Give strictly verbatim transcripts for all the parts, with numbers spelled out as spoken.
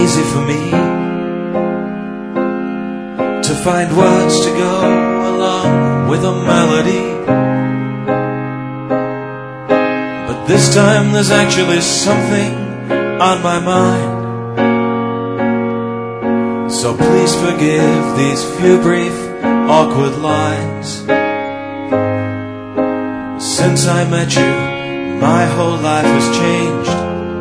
easy for me to find words to go along with a melody. But this time there's actually something on my mind. So please forgive these few brief, awkward lines. Since I met you, my whole life has changed.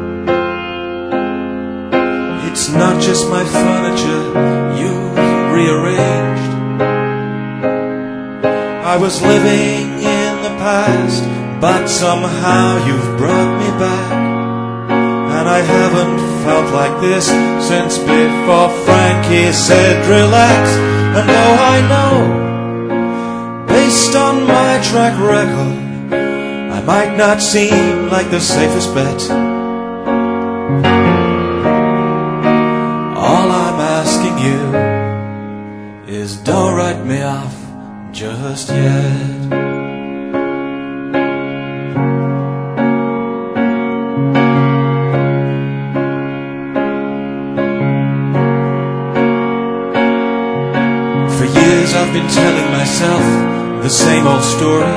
It's not just my furniture you've rearranged. I was living in the past, but somehow you've brought me back. And I haven't felt like this since before Frankie said relax. And though I know, based on my track record, I might not seem like the safest bet, all I'm asking you is don't write me off just yet. For years I've been telling myself the same old story,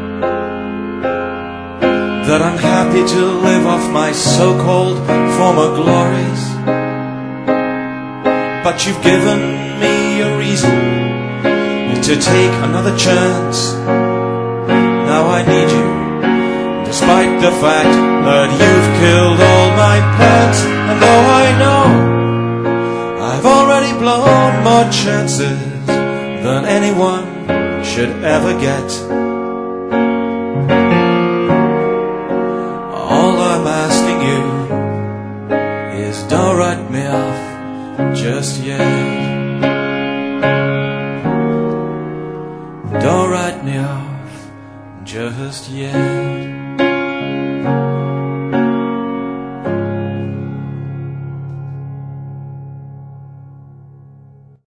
that I'm happy to live off my so-called former glories. But you've given me a reason to take another chance. Now I need you, despite the fact that you've killed all my plans. And though I know I've already blown more chances than anyone should ever get, all I'm asking you is don't write me off just yet. Don't write me off just yet.